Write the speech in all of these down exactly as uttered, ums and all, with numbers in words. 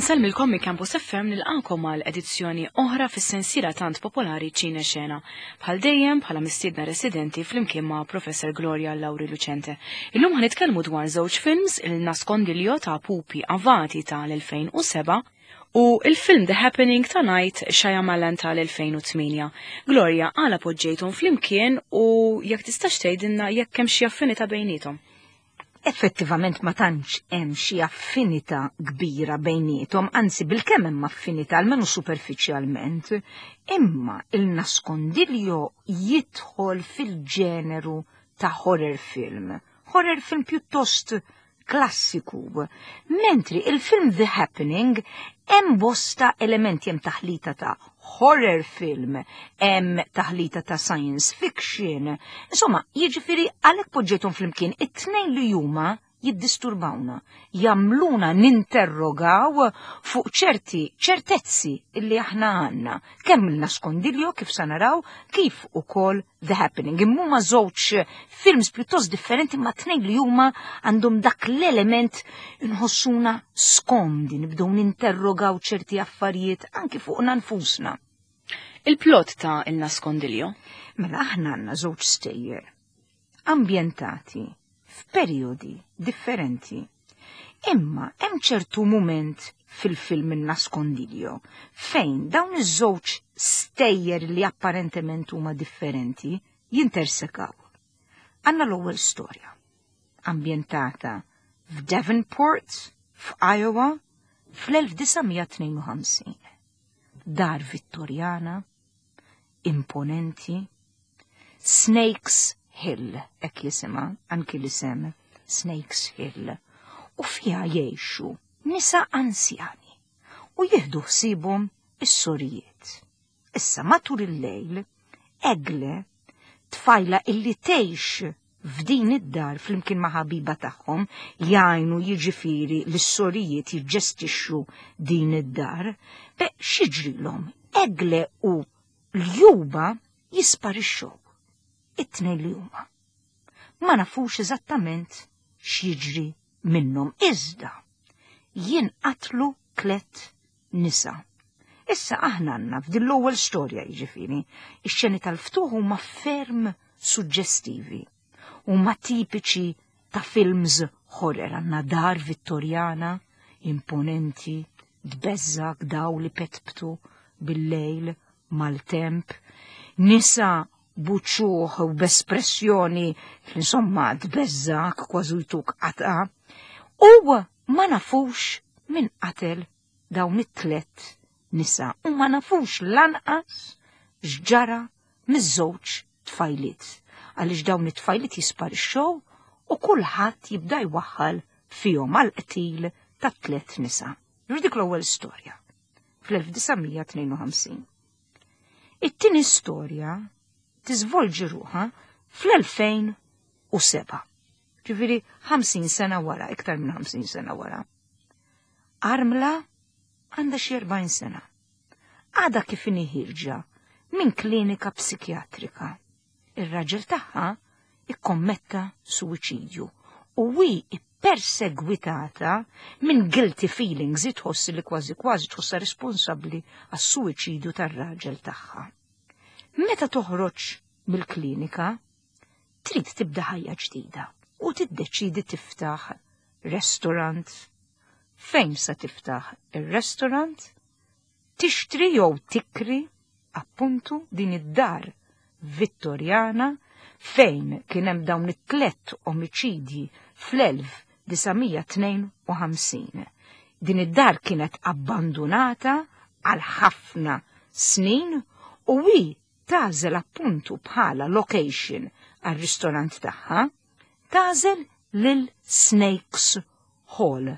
Insalmilkom minn Campus F M nilqakom għal edizzjoni oħra fis-sensiela tant popolari Ċina Xena. Bħal dejjem bħala mistiedna residenti flimkien ma' Professor Gloria Lauri Lucente. Illum ħanitkellmu dwar żewġ films il-Naskondiljo ta' Pupi Avati tal-elfejn u seba' u il-film The Happening ta' Night Shyamalan tal-elfejn u tminja. Gloria, għala poġġejthom flimkien u jekk tistax tgħidilna jekk hemm xi affinità bejniethom. Effettivament ma tantx hemm xi affinità kbira bejniethom, anzi bilkemm hemm affinità almenu superfiċjalment, imma il-Naskondiljo jidħol fil-ġeneru ta' horror film. Horror film pjuttost klassiku, mentri il-film The Happening hemm bosta elementi, hemm taħlita ta' horror film, hemm taħlita ta' science fiction. Insomma, jiġifieri għalhekk poġġejthom flimkien it-tnejn li huma jiddisturbawna, jagħmluna ninterrogaw fuq ċerti ċertezzi illi aħna għandna, kemm il-Naskondiljo kif sa naraw, kif ukoll The Happening. Imma żewġ films pjuttost differenti ma' tnejn li huma għandhom dak l-element inħossuna skondi, nibdew ninterrogaw ċerti affarijiet anki fuqna nfusna. Il-plot ta' il-Naskondiljo? Mela aħna għandna żewġ stejjer ambjentati f'perjodi differenti. Imma hemm ċertu mument fil-film il-Naskondiljo fejn dawn iż-żewġ stejjer li apparentement huma differenti jintersekaw. Għandna l-ewwel storja ambjentata f'Davenport, f'Iowa, fl-elf disgħamija tnejn u ħamsin. Dar Vittorjana, imponenti, Snakes Hill, ek jisima, anki l-isem Snakes Hill, u fija jiexu nisa anzjani u jihdu ħsibhom is-sorijiet. Issa matul il-lejl, Egle, tfajla illi tgħix f'din id-dar flimkien ma' ħabiba tagħhom jgħinu jiġifieri l-sorijiet jiġġestixxu din id-dar, be xiġrilhom Egle u l-Juba jisparixxew. It-tnejn li huma. Ma nafux eżattament x'jiġri minnhom iżda jinqatlu tlet nisa. Issa aħna għandna f'din l-ewwel storja jiġifieri, ix-xeni tal-ftuħ huma ferm suġġestivi, huma tipiċi ta' films horror. Għandna dar Vittorjana, imponenti, tbeżżak daw li petbtu bil-lejl mal-temp, nisa buċuħ u b'espressjoni insomma tbeżżak kważu jtuk qata, u ma nafux min qatel dawn it-tlet nisa u ma nafux lanqas x'ġara miż-żewġ tfajliet għaliex dawn it-tfajliet jisparixxew u kulħadd jibda jwaħħal fihom għall-qtil tat-tlet nisa. Dik l-ewwel storja fl-elf disgħamija tnejn u ħamsin. It-tieni storja tiżvolġi ruħha fl-elfejn u seba'. Ġifieri ħamsin sena wara, iktar minn ħamsin sena wara. Armla għandha xi erbgħin sena. Għadha kif inhi ħirġa minn klinika psikjatrika. Ir-raġel tagħha ikkommetta suwiċidju u wi perseguitata minn guilty feelings itħossi li kważi kważi tħossa responsabbli għas-suwiċidju tar-raġel tagħha. Meta toħroġ mill-klinika, trid tibda ħajja ġdida u tiddeċidi tiftaħ restorant. Fejn sa tiftaħ ir-restorant? Tixtri jew tikri appuntu din id-dar Vittorjana fejn kien hemm dawn it-tlet omiċidji fl-elf disgħamija tnejn u ħamsin. Din id-dar kienet abbandunata għal ħafna snin u wi tażel appuntu bħala location għal-ristorant tagħha, tażel lil Snakes Hall.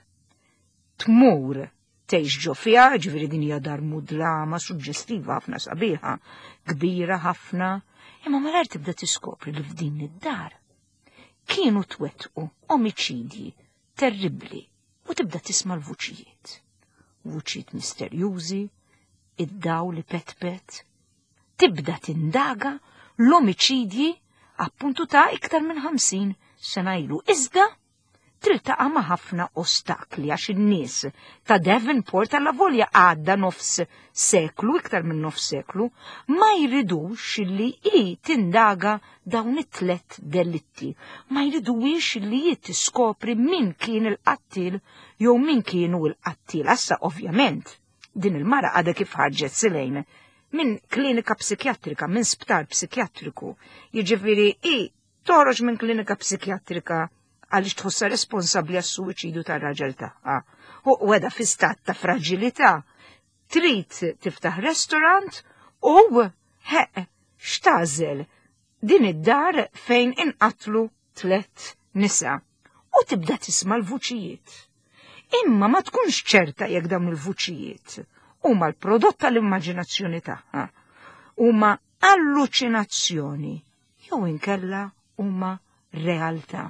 Tmur tgħix ġo fiha, ġifieri din hija dar mudlama suġġestiva ħafna sabiħa, kbira ħafna, imma malar tibda tiskopri li f'din id-dar kienu twettqu omiċidji terribbli u tibda tisma' l-vuċijiet. Vuċijiet misterjużi, id-daw li petpet. Tibda tindaga l-omiċidji appuntu ta' iktar minn ħamsin sena ilu. Iżda tiltaqa' ma' ħafna ostakli għax in-nies ta' Devonport alla volja għadda nofs seklu, iktar minn nofs seklu, ma jridux li hi tindaga dawn it-tlet delitti. Ma jridux li hi tiskopri min kien il-qattil jew min kienu l-qattil. Assa ovvjament din il-mara għadha kif ħarġet silejn minn klinika psikjatrika, minn sptar psikjatriku. Jiġifieri hi toħroġ minn klinika psikjatrika għaliex tħossa responsabbli għas-suwiċidju tar-raġel tagħha. U għeda fi stat ta' fragilità. Trid tiftaħ restorant u he xtażel din id-dar fejn inqatlu tlet nisa u tibda tisma' l-vuċijiet. Imma ma tkunx ċerta jekk dawn il-vuċijiet huma l-prodott tal-immaġinazzjoni tagħha, huma alluċinazzjoni jew inkella huma realtà.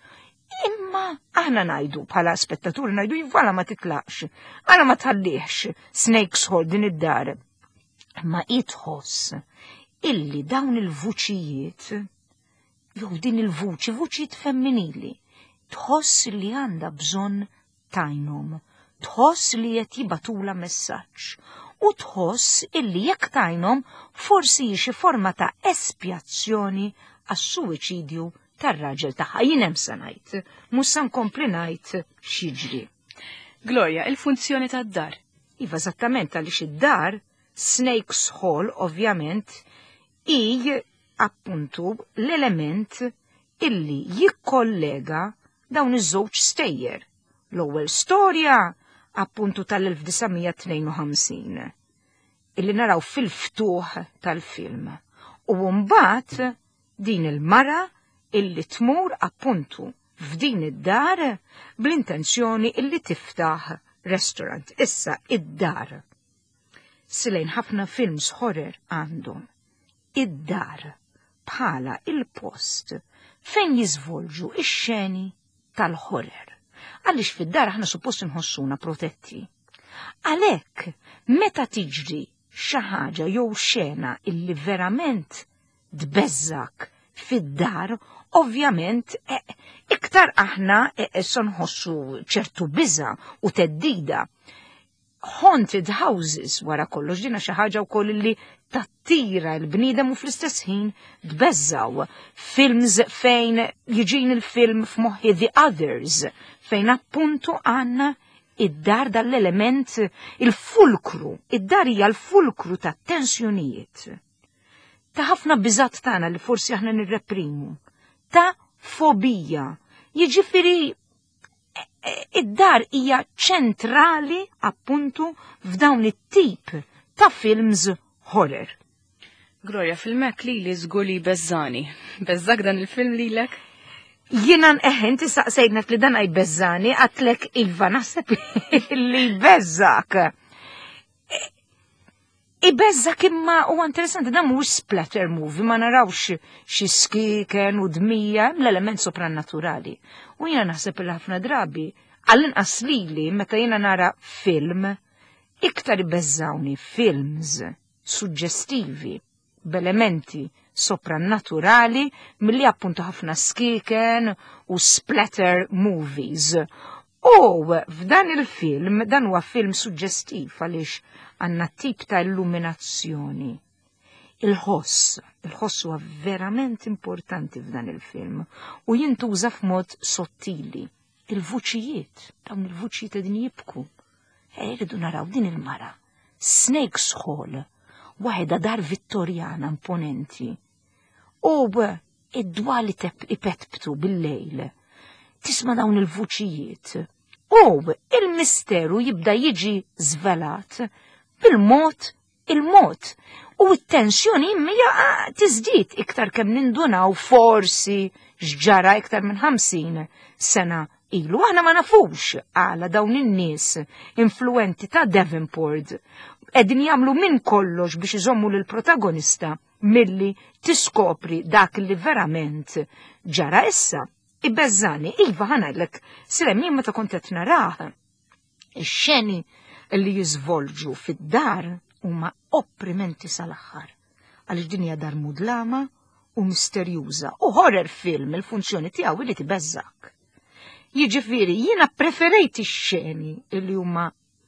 Imma aħna najdu bħala spettaturi najdu jivvala ma titlaqx, għala ma tħallihx Snakes Hall din id-dar. Ma jitħoss illi dawn il-vuċijiet, jew din il-vuċi, vuċijiet femminili, tħoss li għandha bżonn tajnhom, tħoss li qed jibatula messaġġ u tħoss illi jekk tajnhom forsi xi forma ta' espjazzjoni għas-suwiċidju tar-raġel tagħha. Jien hemm se ngħid, mhux se nkompli ngħid x'jiġri. Gloria, il-funzjoni tad-dar. Iva eżattament għaliex id-dar, Snakes Hall ovvjament, hi appuntu l-element illi jikkollega dawn iż-żewġ stejjer. L-ewwel storja appuntu tal-elf tisa' tnejn u ħamsin illi naraw fil-ftuħ tal-film. U mbagħad din il-mara illi tmur appuntu f'din id-dar bl-intenzjoni illi tiftaħ restaurant. Issa id-dar. Silejn ħafna films horror għandhom id-dar bħala il-post fejn jiżvolġu ix-xeni tal-horror. Għaliex fid-dar aħna suppost inħossuna protetti. Għalhekk meta tiġri xi ħaġa jew xena illi verament tbeżżak fid-dar, ovvjament e, iktar aħna e, sonħossu ċertu biża u teddida. Haunted houses wara kollox dina xi ħaġa wkoll li tattira l-bniedem u fl-istess ħin tbeżżaw. Films fejn jiġin il-film f'moħħi The Others, fejn appuntu għandna id-dar dal-element il-fulkru, id-dar hija l-fulkru tat-tensjonijiet. Ta' ħafna biżat tagħna li forsi aħna nirreprimu, ta' fobija. Jiġifieri id-dar hija ċentrali appuntu f'dawn it-tip ta' films horror. Gloria, filmek li li żgur li beżżani. Beżżak dan il-film lilek? Jiena eħen tistaqsejnek li dan għaj beżżani għatlek iva naħseb li beżżak. Ibeżżak imma u interessanti dan mhuwiex splatter movie, ma narawx xi skiken u dmija, l-element soprannaturali. U jiena naħseb li ħafna drabi għall-inqas lili meta jiena nara film iktar ibeżżawni films suġġestivi b'elementi soprannaturali milli appuntu ħafna skiken u splatter movies. U f'dan il-film, dan huwa film suġġestiv għaliex għandna tip ta' illuminazzjoni. Il-ħoss, il-ħoss huwa verament importanti f'dan il-film u jintuża f'mod sottili. Il-vuċijiet, dawn il-vuċijiet qegħdin jibku. Ejridu naraw din il-mara. Snakes Hall, waħda dar Vittorjana imponenti. U id-dwali ipetbtu bil-lejl. Tisma' dawn il-vuċijiet. U il-misteru jibda jiġi żvelat bil-mod il-mod. U t-tensjoni immija tiżdied iktar kemm nindunaw forsi xġara iktar minn ħamsin sena ilu. Aħna ma nafux għala dawn in-nies influenti ta' Devonport qegħdin jagħmlu minn kollox biex iżommu lil protagonista milli tiskopri dak li verament ġara issa. Ibeżżani, iva ħanajdlek, silem jien meta kont qed narah. Ix-xeni li jiżvolġu fid-dar huma opprimenti sal-aħħar. Għaliex din hija dar mudlama u misterjuża u horror film il-funzjoni tiegħu li tibeżżak. Jiġifieri jiena preferejt ix-xeni li huma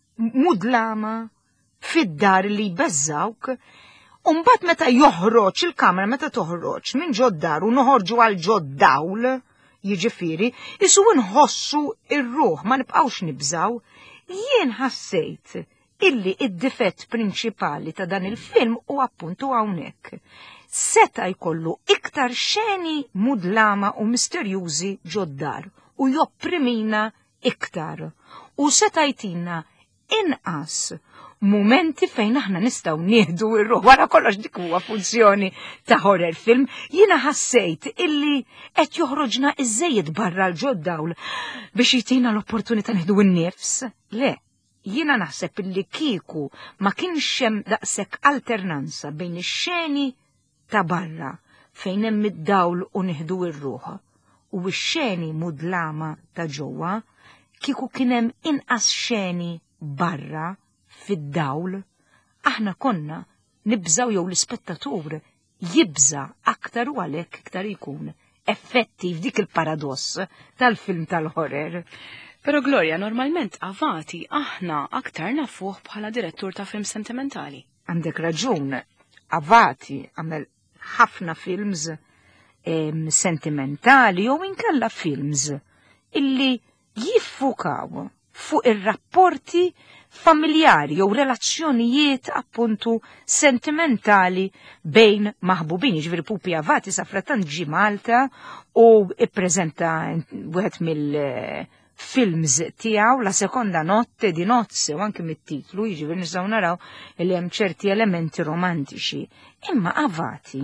mudlama fid-dar li jbeżżawk, u mbagħad meta joħroġ il-kamra meta toħroġ minn ġod-dar u noħorġu għal ġod-dawl, jiġifieri, isu nħossu ir-ruħ ma nibqgħux nibżaw, jien ħassejt illi id-difett prinċipali ta' dan il-film u appuntu hawnhekk. Seta' jkollu iktar xeni mudlama u misterjużi ġod-dar u jopprimina iktar. U seta' jtina inqas momenti fejn aħna nistgħu nieħdu r-ruħ wara kollox dik huwa funzjoni ta' horror film, jiena ħassejt illi qed joħroġna iżejjed barra l-ġod-dawl biex jitina l-opportunità nieħdu n-nifs. Le, jiena naħseb illi kieku ma kienx hemm daqshekk alternanza bejn ix-xeni ta' barra fejn hemm id-dawl u nieħdu r-ruħ u x-xeni mudlama ta' ġewwa, kieku kien hemm inqas xeni barra fid-dawl, aħna konna nibżaw jew l-ispettatur jibża aktar u għalhekk iktar ikun effettiv dik il-paradoss tal-film tal-horror. Pero Gloria, normalment Avati aħna aktar nafuh bħala direttur ta' film sentimentali. Għandek raġun, Avati għamel ħafna films em, sentimentali jew inkella films illi jiffukaw fuq ir-rapporti familjari jew relazzjonijiet appuntu sentimentali bejn maħbubin. Ġifieri Pupi Avati safratan ġi Malta u ippreżenta wieħed mill-films tiegħu La sekonda notte di nozze u anke mit-titlu, jiġifieri nistgħu naraw li hemm ċerti elementi romantiċi. Imma Avati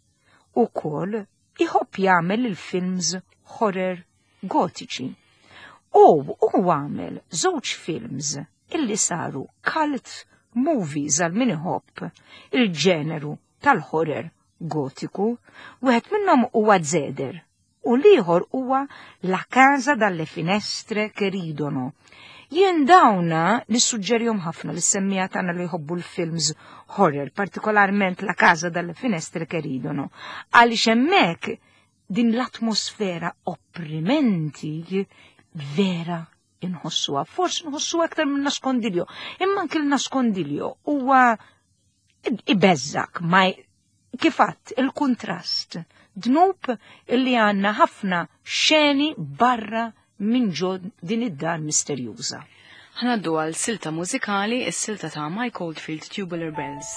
ukoll iħobb jagħmel il-films horror gotiċi. U u għamel żewġ films illi saru cult movies għal min iħobb il-ġeneru tal-horror gotiku, wieħed minnhom huwa Zeder u l-ieħor huwa La casa dalle finestre che ridono. Jien dawna nissuġġerjhom ħafna lis semmija tagħna li jħobbu l-films horror, partikolarment La casa dalle finestre che ridono, għaliex hemmhekk din l-atmosfera opprimenti vera inħossuha, forsi nħossuha aktar minn naskondiljo, imma anke l-naskondiljo huwa ibeżżak ma kifat il-kontrast dnub illi għandna ħafna xeni barra minn ġod din id-dar misterjuża. Ħanaddu għal silta mużikali, is-silta ta' Mike Oldfield Tubular Bells.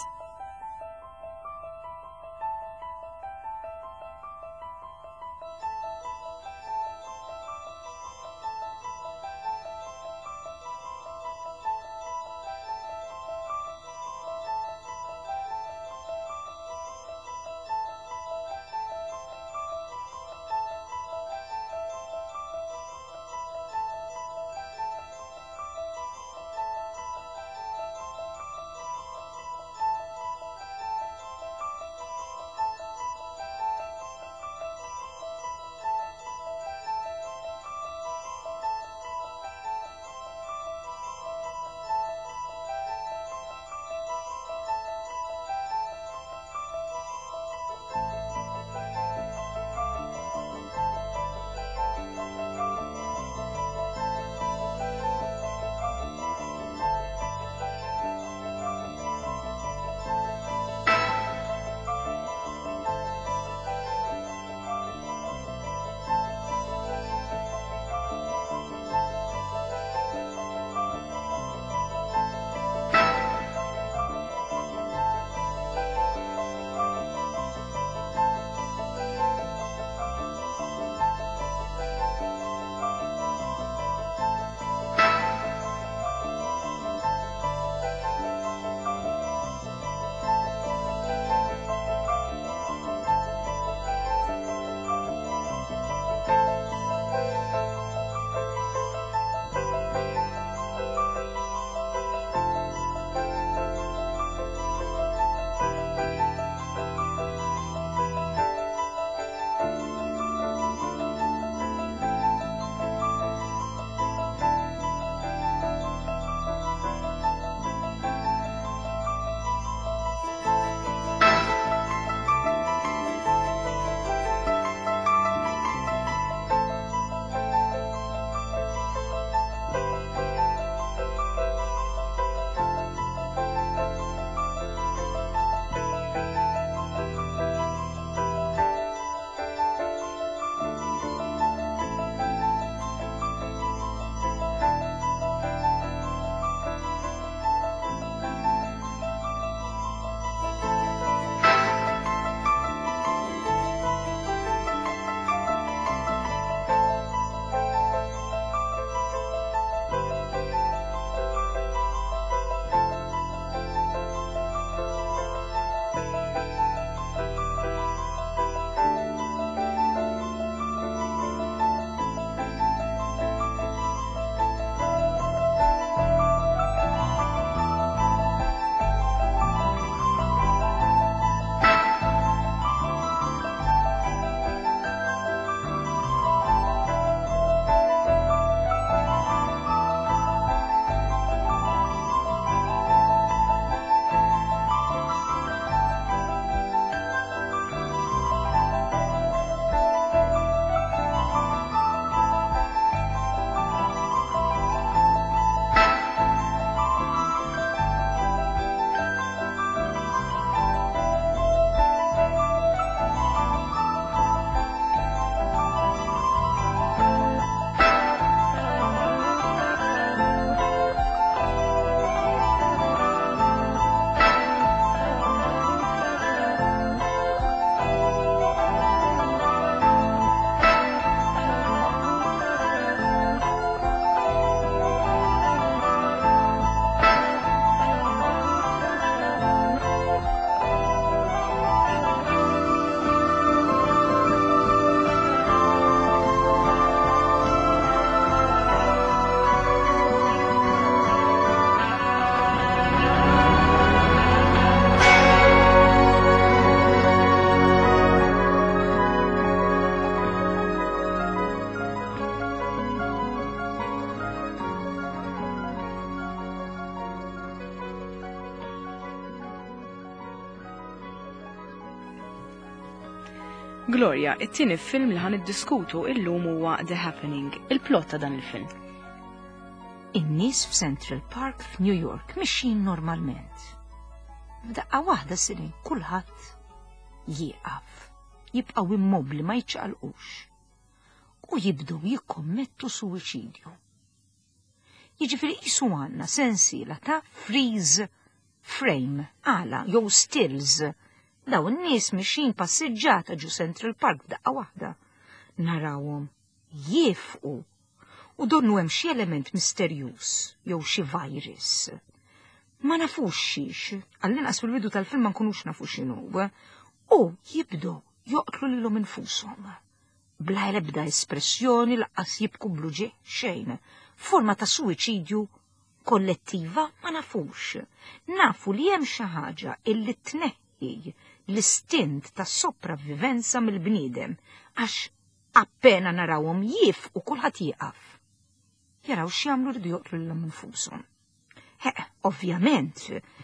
Gloria, it-tieni film li ħan iddiskutu illum huwa The Happening, il-plot ta' dan il-film. In-nies f'Central Park f'New York mixin normalment. F'daqqa waħda sirin kulħadd jieqaf, jibqgħu immobli ma jiċċaqalqux u jibdew jikkommettu suwiċidju. Jiġifieri qisu għandna sensiela ta' freeze frame, għala jew stills. Daw in-nies mixin passiġġata ġu Central Park f'daqqa waħda. Narawhom jifqu u donnu hemm xi element misterjuż jew xi virus. Ma nafux xiex, għall-inqas fil-bidu tal-film ma nkunux nafu x'inhu, u jibdew joqtlu lilhom infushom. Bla ebda espressjoni laqqas jibku bluġi xejn, forma ta' suwiċidju kollettiva ma nafux. Nafu li hemm xi ħaġa illi tneħħi l-istint ta' sopravvivenza mill-bniedem, għax appena narawhom jifqu kulħadd jieqaf. Jaraw x'jagħmlu rridu joqtlu lilhom infushom. Ovvjament,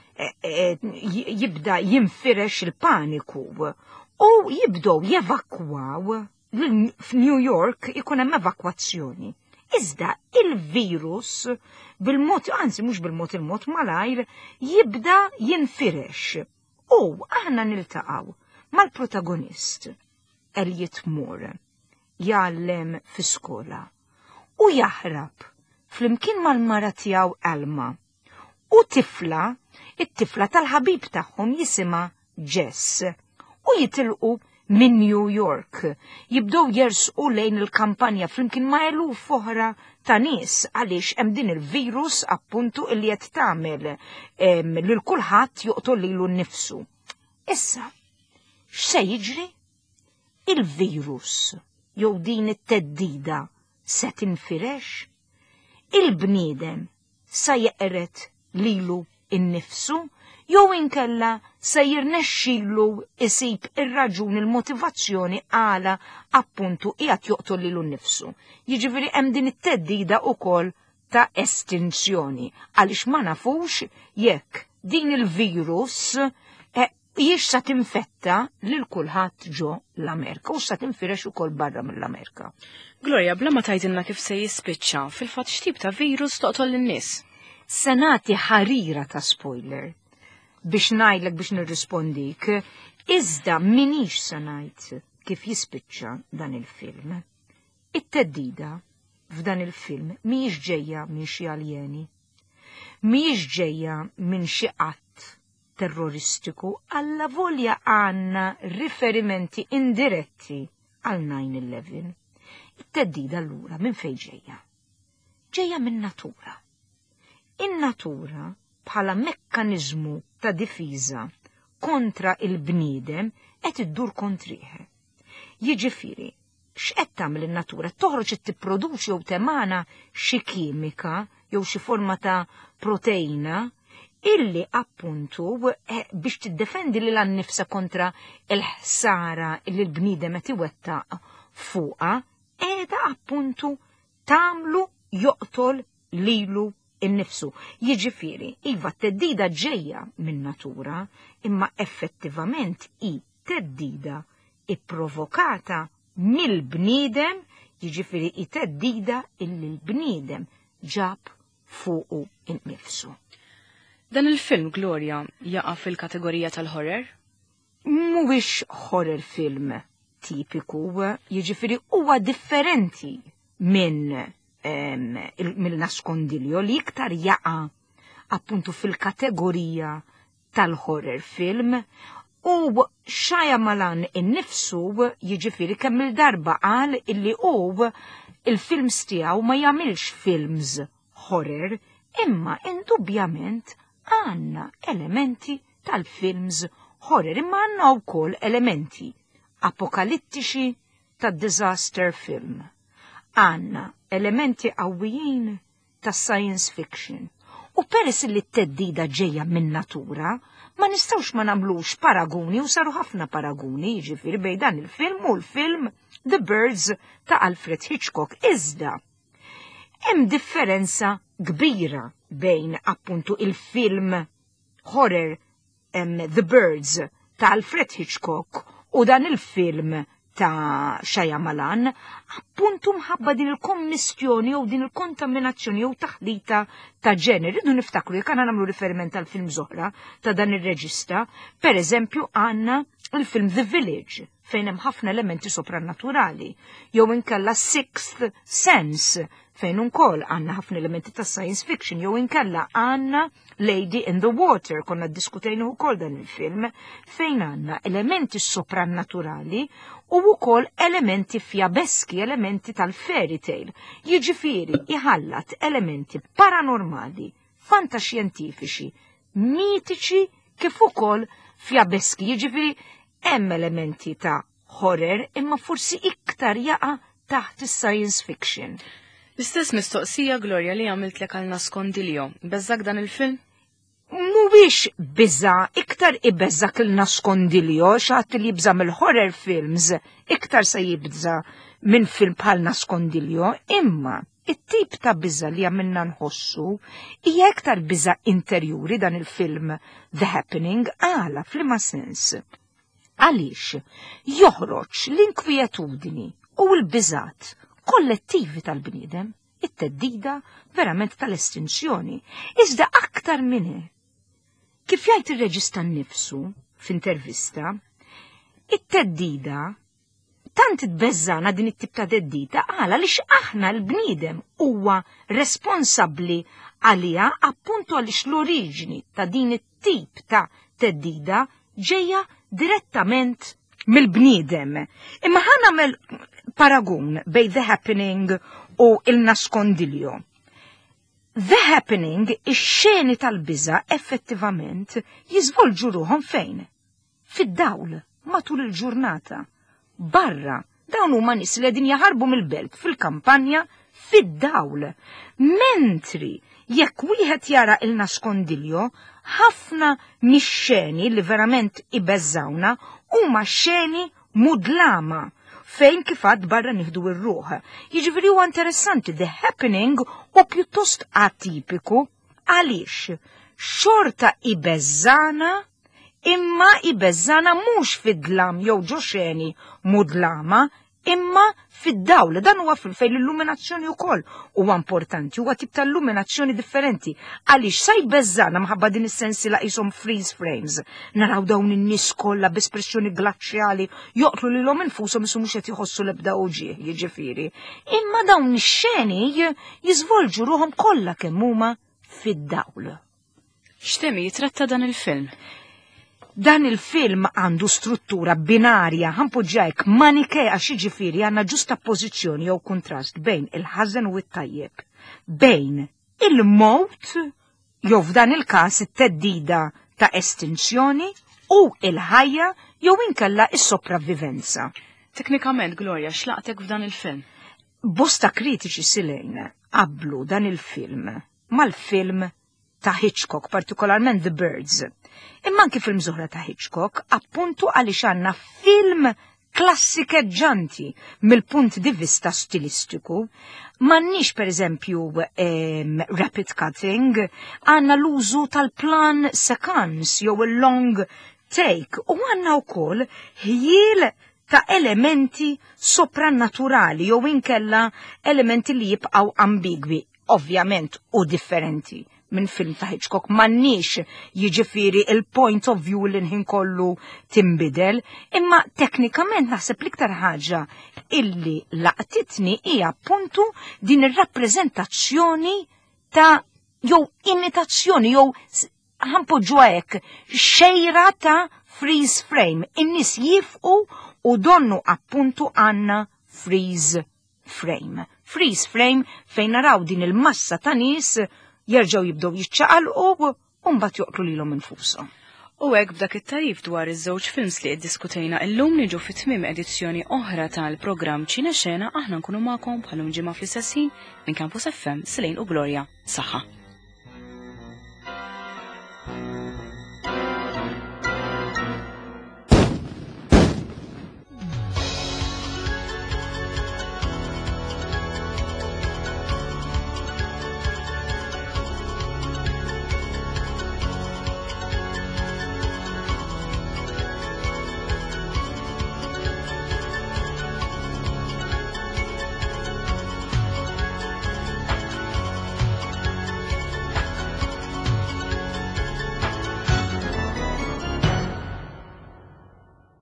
jibda jinfirex il-paniku u jibdow jevakwaw. F'New York ikun hemm evakwazzjoni. Iżda il-virus bil-mod, anzi mhux bil-mod il-mod malajr, jibda jinfirex. U aħna niltaqgħu mal-protagonist Elliot Moore jgħallem fi-skola u jaħrab flimkien mal-mara tiegħu Alma. U tifla, it-tifla tal-ħabib tagħhom jisimha Jess, u jitilqu minn New York. Jibdew jersqu lejn il-kampanja flimkien ma' eluf oħra ta' nies għaliex hemm din il-virus appuntu li qed tagħmel lil kulħadd joqtol lilu nnifsu. Issa, x'se jiġri? Il-virus jew din it-teddida se tinfirex? Il-bniedem sa jeqret lilu innifsu jew inkella se jirnexxielu isib ir-raġun il-motivazzjoni għala appuntu qiegħed joqtol lilu nnifsu. Jiġifieri hemm din it-teddida wkoll ta' estinzjoni għaliex ma nafux jekk din il-virus jiex sa tinfetta lil kulħadd ġo l-Amerika u sa tinfirex ukoll barra mill-Amerika. Gloria, bla ma tgħidilna kif se jispiċċa, fil-fatt x'tip ta' virus toqtol lin-nies? Se nagħti ħarira ta' spoiler biex ngħidlek biex nirrispondik, iżda minix se ngħid kif jispiċċa dan il-film. It-teddida f'dan il-film mhijiex ġejja minn xi aljeni, mhijiex ġejja minn xi qatt terroristiku alla volja għandna riferimenti indiretti għal nine eleven. It-teddida allura minn fejn ġejja? Ġejja minn natura. In-natura bħala mekkaniżmu ta' difiża kontra il-bniedem qed iddur kontrih. Jiġifieri, x'qed tagħmel in-natura? Toħroġ qed tipproduċi jew temana xi kimika jew xi forma ta' proteina illi appuntu biex tiddefendi lil annifsa kontra il-ħsara li l-bniedem qed iwettaq fuqha qiegħda appuntu tagħmlu joqtol lilu innifsu. Jiġifieri, iva t-teddida ġejja minn natura, imma effettivament i teddida ipprovokata mill-bniedem, jiġifieri i teddida illi l-bniedem ġab fuqu innifsu. Dan il-film, Gloria, jaqa' fil-kategorija tal-horror? Mhuwiex horror film tipiku, jiġifieri huwa differenti minn mill-naskondiljo li iktar jaqa' appuntu fil-kategorija tal-horror film u Shyamalan innifsu jiġifieri kemm il-darba qal illi hu il-films tiegħu ma jagħmilx films horror imma indubjament għandna elementi tal-films horror imma għandna wkoll elementi apokalittiċi tad-disaster film. Għandna elementi qawwijin ta' science fiction. U peress li t-teddida ġejja minn natura, ma nistawx ma namlux paraguni u saru ħafna paraguni jiġifieri bejn dan il-film u l-film The Birds ta' Alfred Hitchcock. Iżda hemm differenza kbira bejn appuntu il-film horror um, The Birds ta' Alfred Hitchcock u dan il-film ta' Shyamalan, appuntu mħabba din il-kommissjoni jew din il-kontaminazzjoni jew taħlita ta' ġeneri. Rridu niftakru jekk għandna nagħmlu riferiment tal film żoħra ta' dan ir-reġista, pereżempju għandna il-film The Village fejn hemm ħafna elementi soprannaturali, jew inkella Sixth Sense fejn ukoll għandna ħafna elementi ta' science fiction, jew inkella għandna Lady in the Water, konna ddiskutejna ukoll dan il-film, fejn għandna elementi soprannaturali u wkoll elementi fjabeski, elementi tal-fairy tale. Jiġifieri iħallat elementi paranormali, fantaxjentifiċi, mitiċi kif ukoll fjabeski. Jiġifieri hemm elementi ta' horror imma forsi iktar jaqa' taħt is-science fiction. L-istess mistoqsija Gloria li għamiltlek għal Naskondiljo, beżżak dan il-film? Mhuwiex biża, iktar ibeżżak il-Naskondiljo, xaħat li jibża mill-horror films, iktar se jibża minn film bħal Naskondiljo, imma it-tip ta' biża li għamilna nħossu hija iktar biża interjuri dan il-film The Happening għala fl-ma sens. Għaliex joħroġ l-inkwietudni u l-biżat kollettivi tal-bniedem, it-teddida verament tal-estinzjoni. Iżda aktar minni, kif jgħid ir-reġista nnifsu f'intervista, it-teddida tant tbeżżana din it-tip ta' teddida għala lix aħna l-bniedem huwa responsabbli għalija appuntu għaliex l-oriġini ta' din it-tip ta' teddida ġejja direttament mill-bniedem. Imma ħa nagħmel paragun bej The Happening u il-Naskondiljo. The Happening, ix-xeni tal-biża effettivament jiżvolġu ruhom fejn? Fid-dawl, matul il-ġurnata. Barra, dawn huma nies li qegħdin jaħarbu mill-belt fil-kampanja fid-dawl. Mentri jekk wieħed jara il-Naskondiljo, ħafna mix-xeni li verament ibeżżawna huma xeni mudlama fejn kifat barra nieħdu ir-ruħ. Jiġifieri huwa interessanti The Happening u pjuttost atipiku għaliex xorta ibeżżana imma ibeżżana mhux fid-dlam jew ġo xeni mudlama imma fid-dawl. Dan huwa fejn l-illuminazzjoni wkoll huwa importanti, huwa tip ta' illuminazzjoni differenti. Għaliex sa jbeżżana mħabba din is-sensi la qishom freeze frames. Naraw dawn in-nies kollha b'espressjoni glaċjali joqtlu lilhom infushom isu mhux qed iħossu l-ebda uġieħ, jiġifieri. Imma dawn ix-xeni jiżvolġu ruhom kollha kemm huma fid-dawl. X'temi jitratta dan il-film? Dan il-film għandu struttura binarja ħampoġġajk manikea xiġifieri għandna ġusta pożizzjoni jew kontrast bejn il-ħażen u t-tajjeb, bejn il-mowt jew f'dan il-każ it-teddida ta' estinzjoni u il-ħajja jew inkella is-sopravvivenza. Teknikament, Gloria, x'laqtek f'dan il-film? Bosta kritiċi silejn qablu dan il-film mal-film ta' Hitchcock, partikolarment The Birds. Imma anki film żoħra ta' Hitchcock, appuntu għaliex għandna film klassikeġġanti mill-punt di vista stilistiku. M'għandniex pereżempju um, rapid cutting, għandna l-użu tal-plan sequence jew il-long take u għandna wkoll ħjiel ta' elementi soprannaturali jew inkella elementi li jibqgħu ambigwi, ovvjament u differenti minn film ta' Hitchcock. M'għandniex jiġifieri il-point of view li nħin kollu timbidel, imma teknikament naħseb l-iktar ħaġa illi laqtitni hija appuntu din ir-rappreżentazzjoni ta' jew imitazzjoni jew ħampoġġu hekk xejra ta' freeze frame. In-nies jifqu u donnu appuntu għandna freeze frame. Freeze frame fejn naraw din il-massa ta' nies jerġgħu jibdew jiċċaqalqu u mbagħad joqtlu lilhom infushom. U hekk b'dak it-tarif dwar iż-żewġ films li ddiskutejna llum niġu fit-tmiem edizzjoni oħra tal-programm Ċina Xena aħna nkunu magħkom bħalhom ġimgħa fl-istess ħin minn Campus F M Silejn u Gloria. Saħħa.